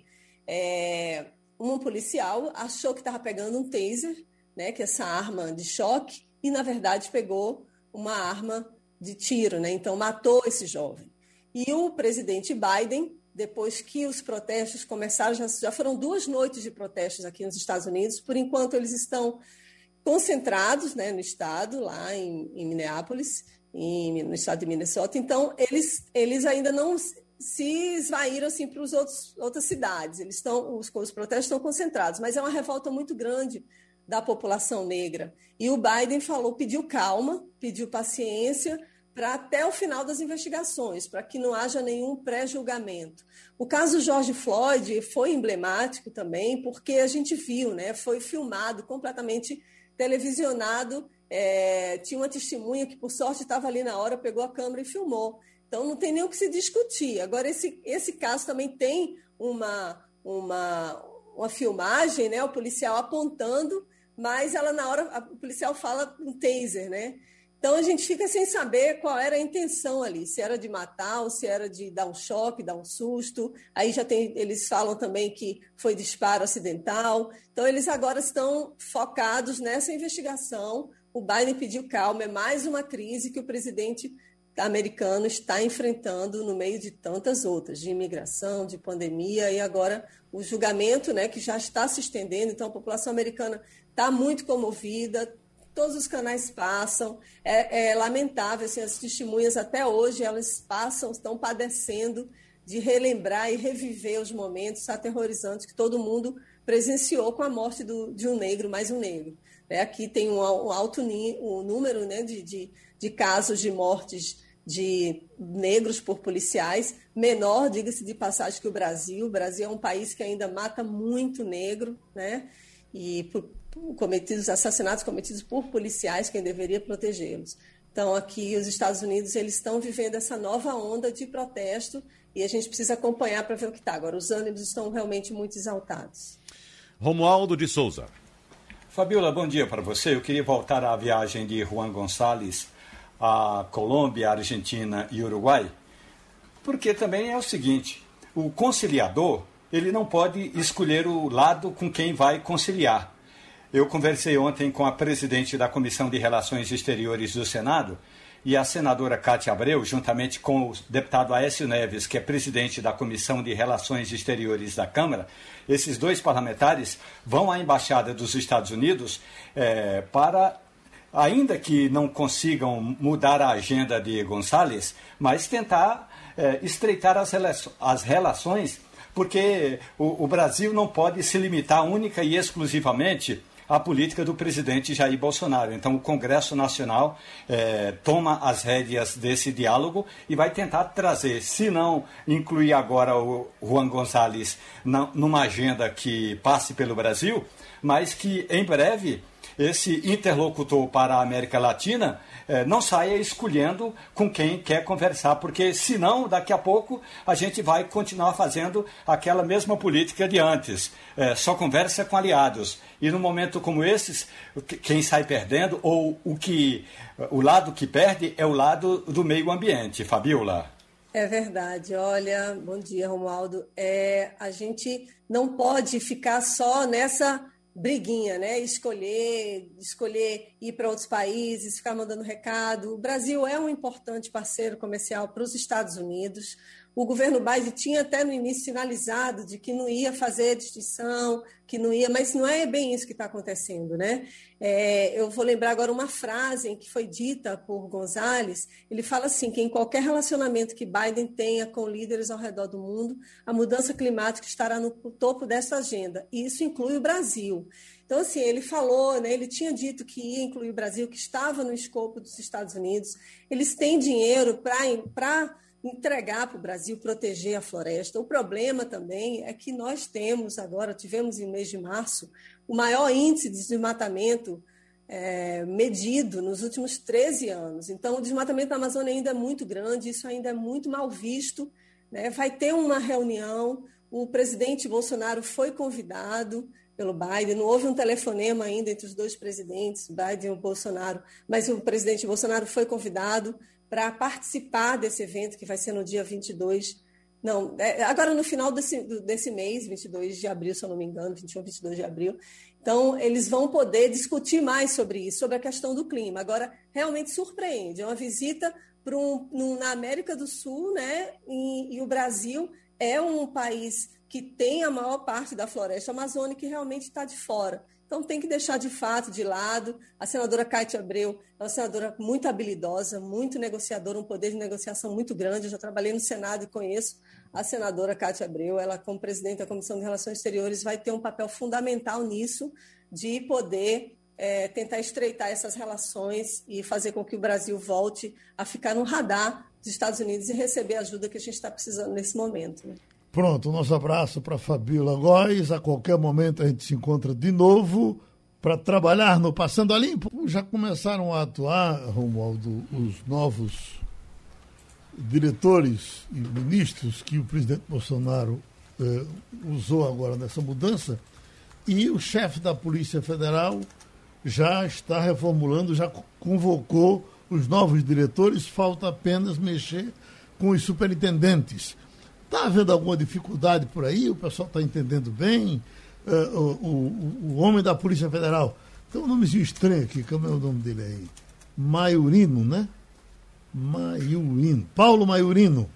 é, um policial achou que estava pegando um taser, né, que é essa arma de choque, e, na verdade, pegou uma arma de tiro, né, então matou esse jovem. E o presidente Biden, depois que os protestos começaram, já, já foram duas noites de protestos aqui nos Estados Unidos, por enquanto eles estão concentrados, né, no estado, lá em, em Minneapolis, em, no estado de Minnesota. Então, eles, eles ainda não se esvaíram assim, para as outras cidades. Eles estão, os, os protestos estão concentrados, mas é uma revolta muito grande da população negra. E o Biden falou, pediu calma, pediu paciência para até o final das investigações, para que não haja nenhum pré-julgamento. O caso George Floyd foi emblemático também, porque a gente viu, né, foi filmado completamente televisionado, é, tinha uma testemunha que, por sorte, estava ali na hora, pegou a câmera e filmou. Então, não tem nem o que se discutir. Agora, esse, esse caso também tem uma, uma, uma filmagem, né, o policial apontando, mas ela, na hora, o policial fala um taser, né? Então, a gente fica sem saber qual era a intenção ali, se era de matar ou se era de dar um choque, dar um susto. Aí já tem, eles falam também que foi disparo acidental. Então, eles agora estão focados nessa investigação. O Biden pediu calma, é mais uma crise que o presidente americano está enfrentando no meio de tantas outras, de imigração, de pandemia, e agora o julgamento, né, que já está se estendendo. Então, a população americana está muito comovida. Todos os canais passam, é, é lamentável, assim, as testemunhas até hoje, elas passam, estão padecendo de relembrar e reviver os momentos aterrorizantes que todo mundo presenciou com a morte do, de um negro, mais um negro. É, aqui tem um, um alto um número, né, de, de, de casos de mortes de negros por policiais, menor, diga-se de passagem, que o Brasil. O Brasil é um país que ainda mata muito negro, né, e por cometidos, assassinatos cometidos por policiais, quem deveria protegê-los. Então, aqui, os Estados Unidos, eles estão vivendo essa nova onda de protesto e a gente precisa acompanhar para ver o que está. Agora, os ânimos estão realmente muito exaltados. Romualdo de Souza. Fabiola, bom dia para você. Eu queria voltar à viagem de Juan Gonçalves à Colômbia, Argentina e Uruguai, porque também é o seguinte, o conciliador, ele não pode escolher o lado com quem vai conciliar. Eu conversei ontem com a presidente da Comissão de Relações Exteriores do Senado e a senadora Cátia Abreu, juntamente com o deputado Aécio Neves, que é presidente da Comissão de Relações Exteriores da Câmara. Esses dois parlamentares vão à Embaixada dos Estados Unidos é, para, ainda que não consigam mudar a agenda de Gonçalves, mas tentar é, estreitar as, relações, as relações, porque o, o Brasil não pode se limitar única e exclusivamente a política do presidente Jair Bolsonaro. Então, o Congresso Nacional eh, toma as rédeas desse diálogo e vai tentar trazer, se não incluir agora o Juan Gonçalves na, numa agenda que passe pelo Brasil, mas que, em breve, esse interlocutor para a América Latina eh, não saia escolhendo com quem quer conversar, porque senão daqui a pouco a gente vai continuar fazendo aquela mesma política de antes, eh, só conversa com aliados. E num momento como esses, quem sai perdendo, ou o, que, o lado que perde é o lado do meio ambiente. Fabiola. É verdade. Olha, bom dia, Romualdo. É, a gente não pode ficar só nessa briguinha, né? Escolher, escolher ir para outros países, ficar mandando recado. O Brasil é um importante parceiro comercial para os Estados Unidos. O governo Biden tinha até no início sinalizado de que não ia fazer distinção, que não ia, mas não é bem isso que está acontecendo, né? É, eu vou lembrar agora uma frase em que foi dita por Gonzalez. Ele fala assim, que em qualquer relacionamento que Biden tenha com líderes ao redor do mundo, a mudança climática estará no topo dessa agenda, e isso inclui o Brasil. Então, assim, ele falou, né, ele tinha dito que ia incluir o Brasil, que estava no escopo dos Estados Unidos. Eles têm dinheiro para entregar para o Brasil, proteger a floresta. O problema também é que nós temos agora, tivemos em mês de março, o maior índice de desmatamento é, medido nos últimos treze anos. Então, o desmatamento da Amazônia ainda é muito grande, isso ainda é muito mal visto, né? Vai ter uma reunião, o presidente Bolsonaro foi convidado pelo Biden, não houve um telefonema ainda entre os dois presidentes, Biden e o Bolsonaro, mas o presidente Bolsonaro foi convidado para participar desse evento, que vai ser no dia vinte e dois, não, é, agora no final desse, desse mês, vinte e dois de abril, se eu não me engano, vinte e um, vinte e dois de abril. Então, eles vão poder discutir mais sobre isso, sobre a questão do clima. Agora, realmente surpreende, é uma visita para um, um, na América do Sul, né? E, e o Brasil é um país que tem a maior parte da floresta amazônica e realmente está de fora. Então, tem que deixar de fato de lado. A senadora Cátia Abreu é uma senadora muito habilidosa, muito negociadora, um poder de negociação muito grande. Eu já trabalhei no Senado e conheço a senadora Cátia Abreu. Ela, como presidente da Comissão de Relações Exteriores, vai ter um papel fundamental nisso, de poder é, tentar estreitar essas relações e fazer com que o Brasil volte a ficar no radar dos Estados Unidos e receber a ajuda que a gente está precisando nesse momento, né? Pronto, o nosso abraço para Fabiola Góes. A qualquer momento a gente se encontra de novo para trabalhar no Passando a Limpo. Já começaram a atuar, Romualdo, os novos diretores e ministros que o presidente Bolsonaro eh, usou agora nessa mudança, e o chefe da Polícia Federal já está reformulando, já convocou os novos diretores, falta apenas mexer com os superintendentes. Está havendo alguma dificuldade por aí? O pessoal está entendendo bem? Uh, o, o, o homem da Polícia Federal, tem um nomezinho estranho aqui, como é o nome dele aí? Maiorino, né? Maiorino. Paulo Maiorino.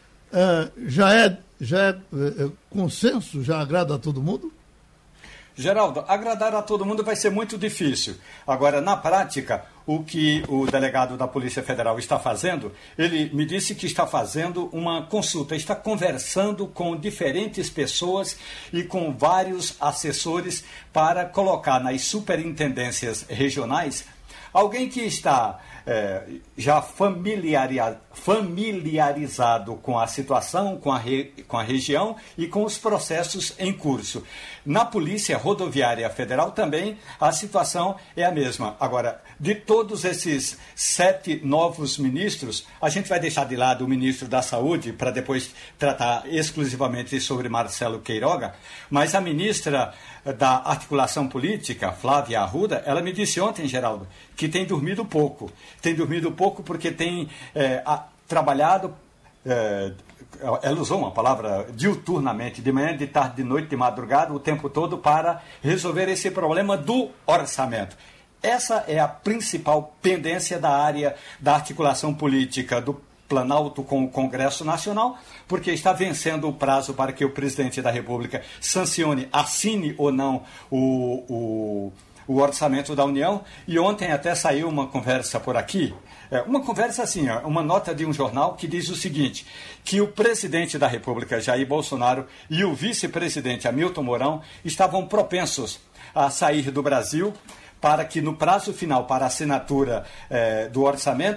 Uh, já é, já é, é, é consenso? Já agrada a todo mundo? Geraldo, agradar a todo mundo vai ser muito difícil. Agora, na prática, o que o delegado da Polícia Federal está fazendo, ele me disse que está fazendo uma consulta, está conversando com diferentes pessoas e com vários assessores para colocar nas superintendências regionais alguém que está é, já familiaria, familiarizado com a situação, com a, re, com a região e com os processos em curso. Na Polícia Rodoviária Federal também a situação é a mesma. Agora, de todos esses sete novos ministros, a gente vai deixar de lado o ministro da Saúde para depois tratar exclusivamente sobre Marcelo Queiroga, mas a ministra da Articulação Política, Flávia Arruda, ela me disse ontem, Geraldo, que tem dormido pouco. Tem dormido pouco porque tem é, a, trabalhado, é, ela usou uma palavra, diuturnamente, de manhã, de tarde, de noite, de madrugada, o tempo todo para resolver esse problema do orçamento. Essa é a principal pendência da área da articulação política do Planalto com o Congresso Nacional, porque está vencendo o prazo para que o presidente da República sancione, assine ou não o, o, o orçamento da União. E ontem até saiu uma conversa por aqui, uma conversa assim, uma nota de um jornal que diz o seguinte, que o presidente da República, Jair Bolsonaro, e o vice-presidente Hamilton Mourão estavam propensos a sair do Brasil para que no prazo final para a assinatura eh, do orçamento,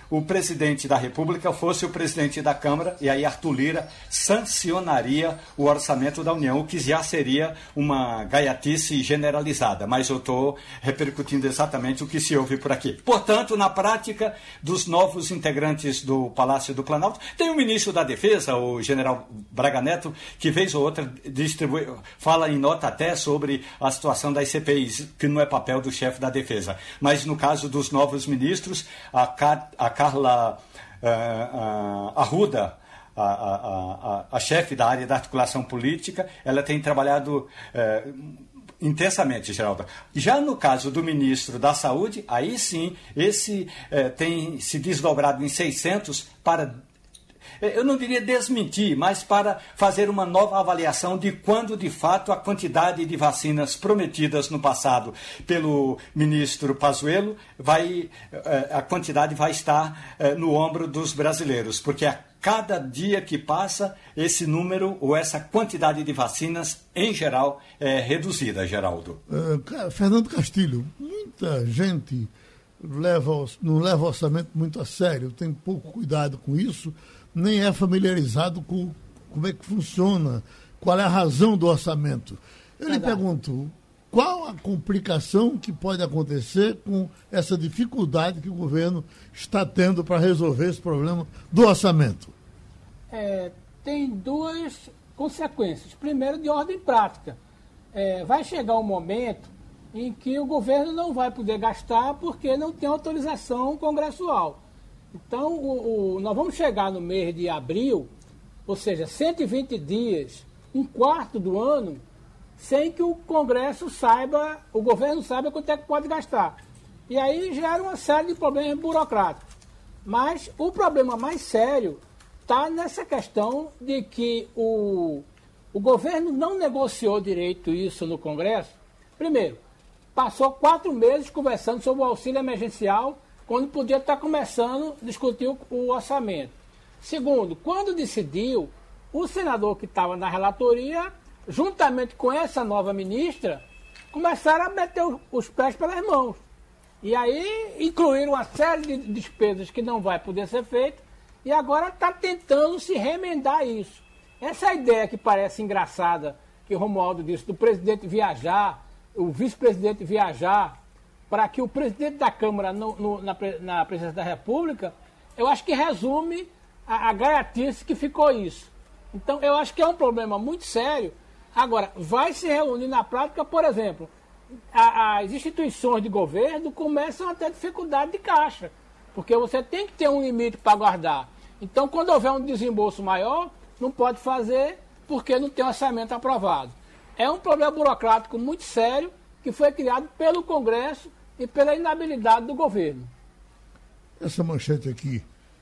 o presidente da República fosse o presidente da Câmara, e aí Arthur Lira sancionaria o orçamento da União, o que já seria uma gaiatice generalizada. Mas eu estou repercutindo exatamente o que se ouve por aqui. Portanto, na prática dos novos integrantes do Palácio do Planalto, tem o ministro da Defesa, o general Braga Neto, que vez ou outra distribui, fala em nota até sobre a situação das C P Is, que não é papel do chefe da Defesa. Mas no caso dos novos ministros, a, Car a Carla uh, uh, Arruda, a, a, a, a chefe da área da articulação política, ela tem trabalhado uh, intensamente, Geraldo. Já no caso do ministro da Saúde, aí sim, esse uh, tem se desdobrado em seiscentos para... eu não diria desmentir, mas para fazer uma nova avaliação de quando, de fato, a quantidade de vacinas prometidas no passado pelo ministro Pazuello, vai, a quantidade vai estar no ombro dos brasileiros, porque a cada dia que passa, esse número ou essa quantidade de vacinas, em geral, é reduzida, Geraldo. Uh, Fernando Castilho, muita gente leva, não leva o orçamento muito a sério, tem pouco cuidado com isso, nem é familiarizado com como é que funciona, qual é a razão do orçamento. Eu lhe pergunto, qual a complicação que pode acontecer com essa dificuldade que o governo está tendo para resolver esse problema do orçamento? É, tem duas consequências. Primeiro, de ordem prática. É, vai chegar um momento em que o governo não vai poder gastar porque não tem autorização congressual. Então, o, o, nós vamos chegar no mês de abril, ou seja, cento e vinte dias, um quarto do ano, sem que o Congresso saiba, o governo saiba quanto é que pode gastar. E aí gera uma série de problemas burocráticos. Mas o problema mais sério está nessa questão de que o, o governo não negociou direito isso no Congresso. Primeiro, passou quatro meses conversando sobre o auxílio emergencial, quando podia estar começando a discutir o, o orçamento. Segundo, quando decidiu, o senador que estava na relatoria, juntamente com essa nova ministra, começaram a meter os pés pelas mãos. E aí incluíram uma série de despesas que não vai poder ser feita, e agora está tentando se remendar isso. Essa ideia que parece engraçada, que o Romualdo disse, do presidente viajar, o vice-presidente viajar, para que o presidente da Câmara, no, no, na, na presidência da República, eu acho que resume a, a gaiatice que ficou isso. Então, eu acho que é um problema muito sério. Agora, vai se reunir na prática, por exemplo, a, as instituições de governo começam a ter dificuldade de caixa, porque você tem que ter um limite para guardar. Então, quando houver um desembolso maior, não pode fazer porque não tem orçamento aprovado. É um problema burocrático muito sério que foi criado pelo Congresso e pela inabilidade do governo. Essa manchete aqui: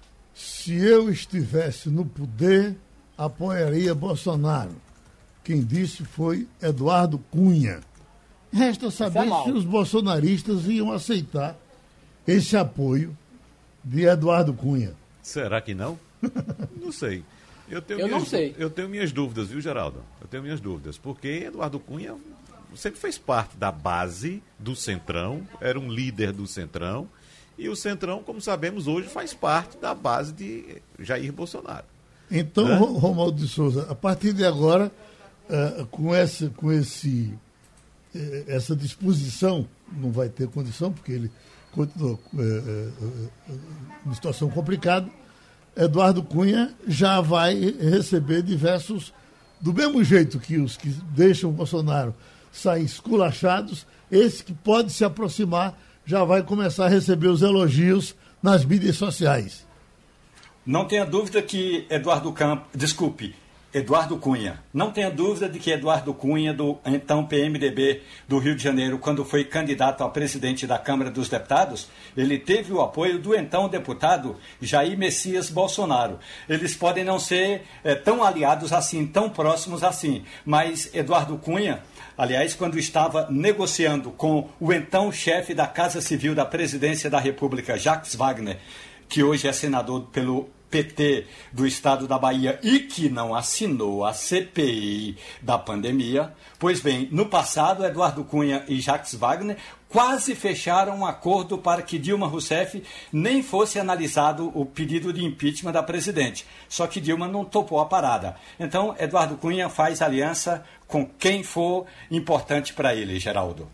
se eu estivesse no poder, apoiaria Bolsonaro. Quem disse foi Eduardo Cunha. Resta saber é se os bolsonaristas iam aceitar esse apoio de Eduardo Cunha. Será que não? Não sei. Eu, tenho eu minhas, não sei. Eu tenho minhas dúvidas, viu, Geraldo? Eu tenho minhas dúvidas. Porque Eduardo Cunha sempre fez parte da base do Centrão, era um líder do Centrão, e o Centrão, como sabemos, hoje faz parte da base de Jair Bolsonaro. Então, né? Romualdo de Souza, a partir de agora, uh, com, essa, com esse, uh, essa disposição, não vai ter condição, porque ele continua uh, uh, uh, uma situação complicada, Eduardo Cunha já vai receber diversos, do mesmo jeito que os que deixam o Bolsonaro saem esculachados, esse que pode se aproximar já vai começar a receber os elogios nas mídias sociais. Não tenha dúvida que Eduardo Campos, desculpe, Eduardo Cunha, não tenha dúvida de que Eduardo Cunha, do então P M D B do Rio de Janeiro, quando foi candidato a presidente da Câmara dos Deputados, ele teve o apoio do então deputado Jair Messias Bolsonaro. Eles podem não ser é, tão aliados assim, tão próximos assim, mas Eduardo Cunha, aliás, quando estava negociando com o então chefe da Casa Civil da Presidência da República, Jacques Wagner, que hoje é senador pelo P T do estado da Bahia e que não assinou a C P I da pandemia. Pois bem, no passado, Eduardo Cunha e Jacques Wagner quase fecharam um acordo para que Dilma Rousseff nem fosse analisado o pedido de impeachment da presidente. Só que Dilma não topou a parada. Então, Eduardo Cunha faz aliança com quem for importante para ele, Geraldo.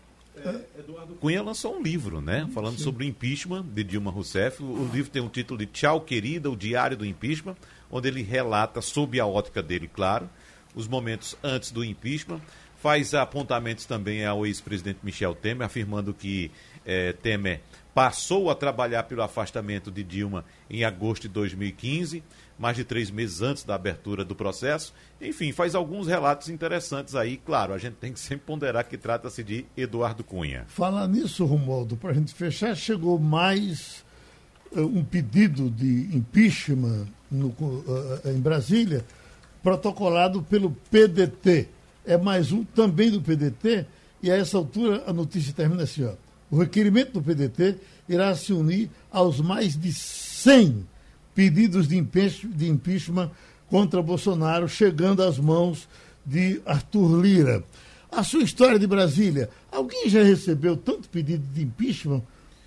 É, Eduardo Cunha lançou um livro, né? Falando Sim. sobre o impeachment de Dilma Rousseff. O livro tem um título de Tchau, Querida, o Diário do Impeachment, onde ele relata, sob a ótica dele, claro, os momentos antes do impeachment. Faz apontamentos também ao ex-presidente Michel Temer, afirmando que eh, Temer passou a trabalhar pelo afastamento de Dilma em agosto de dois mil e quinze, mais de três meses antes da abertura do processo. Enfim, faz alguns relatos interessantes aí. Claro, a gente tem que sempre ponderar que trata-se de Eduardo Cunha. Falar nisso, Romualdo, para a gente fechar, chegou mais uh, um pedido de impeachment no, uh, em Brasília, protocolado pelo P D T. É mais um também do P D T, e a essa altura a notícia termina assim, ó. O requerimento do P D T irá se unir aos mais de cem pedidos de impeachment contra Bolsonaro, chegando às mãos de Arthur Lira. A sua história de Brasília, alguém já recebeu tanto pedido de impeachment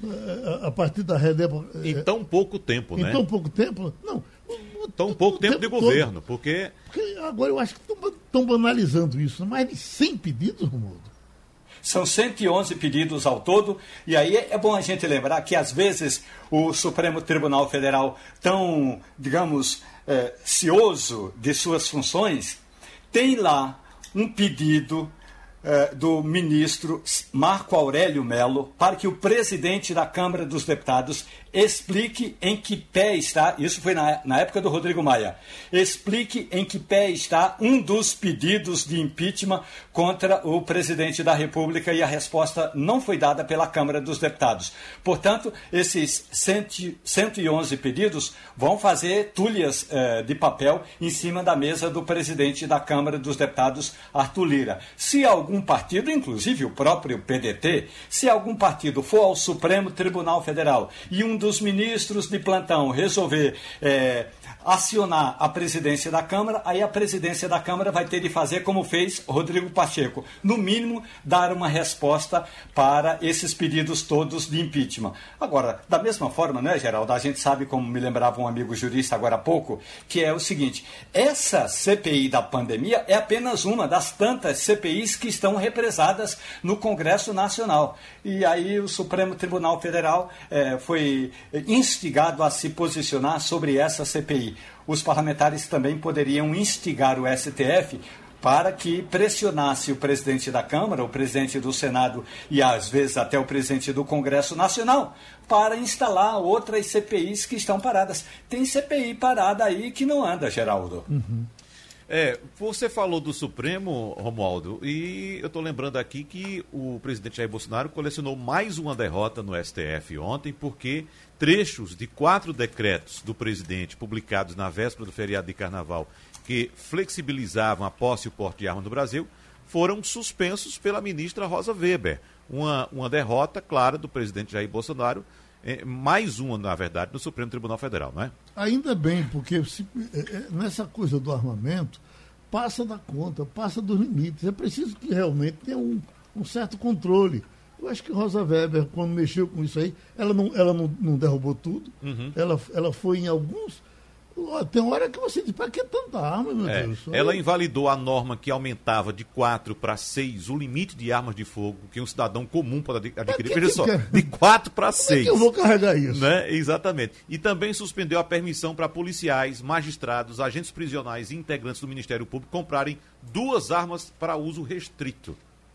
uh, a partir da Redepo? Uh, em tão pouco tempo, em né? Em tão pouco tempo? Não. Tão pouco tempo, tempo de governo, todo. porque... porque... Agora eu acho que estão banalizando isso. Mais de cem pedidos, Romualdo. São cento e onze pedidos ao todo, e aí é bom a gente lembrar que, às vezes, o Supremo Tribunal Federal, tão, digamos, eh, cioso de suas funções, tem lá um pedido eh, do ministro Marco Aurélio Mello para que o presidente da Câmara dos Deputados explique em que pé está, isso foi na, na época do Rodrigo Maia, explique em que pé está um dos pedidos de impeachment contra o presidente da República, e a resposta não foi dada pela Câmara dos Deputados. Portanto, esses cento e onze pedidos vão fazer tulhas eh, de papel em cima da mesa do presidente da Câmara dos Deputados, Arthur Lira. Se algum partido, inclusive o próprio P D T, se algum partido for ao Supremo Tribunal Federal e um dos ministros de plantão resolver é, acionar a presidência da Câmara, aí a presidência da Câmara vai ter de fazer como fez Rodrigo Pacheco, no mínimo dar uma resposta para esses pedidos todos de impeachment. Agora, da mesma forma, né, Geraldo, a gente sabe, como me lembrava um amigo jurista agora há pouco, que é o seguinte, essa C P I da pandemia é apenas uma das tantas C P Is que estão represadas no Congresso Nacional. E aí o Supremo Tribunal Federal é, foi instigado a se posicionar sobre essa C P I. Os parlamentares também poderiam instigar o S T F para que pressionasse o presidente da Câmara, o presidente do Senado e, às vezes, até o presidente do Congresso Nacional, para instalar outras C P Is que estão paradas. Tem C P I parada aí que não anda, Geraldo. Uhum. É, você falou do Supremo, Romualdo, e eu estou lembrando aqui que o presidente Jair Bolsonaro colecionou mais uma derrota no S T F ontem, porque trechos de quatro decretos do presidente publicados na véspera do feriado de Carnaval, que flexibilizavam a posse e o porte de armas no Brasil, foram suspensos pela ministra Rosa Weber. Uma, uma derrota clara do presidente Jair Bolsonaro, é, mais uma, na verdade, no Supremo Tribunal Federal, não é? Ainda bem, porque se, é, nessa coisa do armamento, passa da conta, passa dos limites. É preciso que realmente tenha um, um certo controle. Eu acho que Rosa Weber, quando mexeu com isso aí, ela não, ela não, não derrubou tudo. Uhum. Ela, ela foi em alguns... Tem hora que você diz, para que tanta arma, meu é, Deus? Ela invalidou a norma que aumentava de quatro para seis o limite de armas de fogo que um cidadão comum pode adquirir. Veja só, de quatro para seis. Como é que eu vou carregar isso? Né? Exatamente. E também suspendeu a permissão para policiais, magistrados, agentes prisionais e integrantes do Ministério Público comprarem duas armas para uso restrito.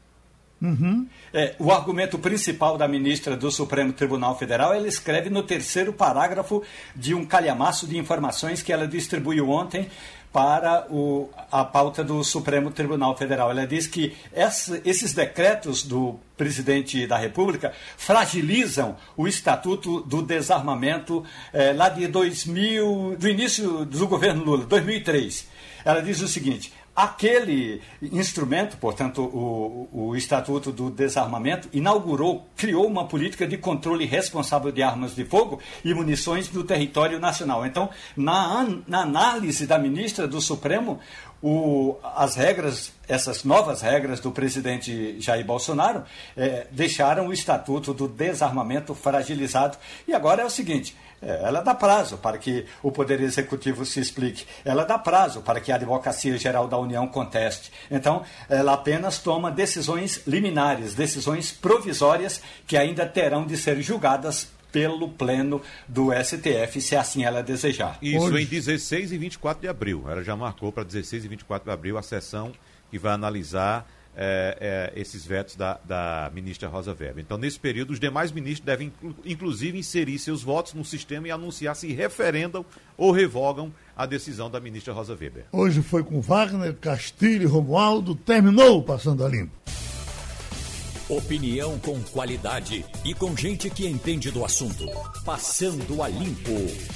Uhum. É, o argumento principal da ministra do Supremo Tribunal Federal, ela escreve no terceiro parágrafo de um calhamaço de informações que ela distribuiu ontem para o, a pauta do Supremo Tribunal Federal. Ela diz que essa, esses decretos do presidente da República fragilizam o Estatuto do Desarmamento eh, lá de dois mil, do início do governo Lula, dois mil e três. Ela diz o seguinte: aquele instrumento, portanto, o, o Estatuto do Desarmamento, inaugurou, criou uma política de controle responsável de armas de fogo e munições do território nacional. Então, na, na análise da ministra do Supremo, o, as regras, essas novas regras do presidente Jair Bolsonaro, eh, deixaram o Estatuto do Desarmamento fragilizado. E agora é o seguinte, eh, ela dá prazo para que o Poder Executivo se explique, ela dá prazo para que a Advocacia Geral da União conteste. Então, ela apenas toma decisões liminares, decisões provisórias que ainda terão de ser julgadas pelo Pleno do S T F, se assim ela desejar. Isso Hoje. em dezesseis e vinte e quatro de abril. Ela já marcou para dezesseis e vinte e quatro de abril a sessão que vai analisar é, é, esses vetos da, da ministra Rosa Weber. Então, nesse período, os demais ministros devem, inclusive, inserir seus votos no sistema e anunciar se referendam ou revogam a decisão da ministra Rosa Weber. Hoje foi com Wagner, Castilho e Romualdo. Terminou o Passando a Limpo. Opinião com qualidade e com gente que entende do assunto. Passando a Limpo.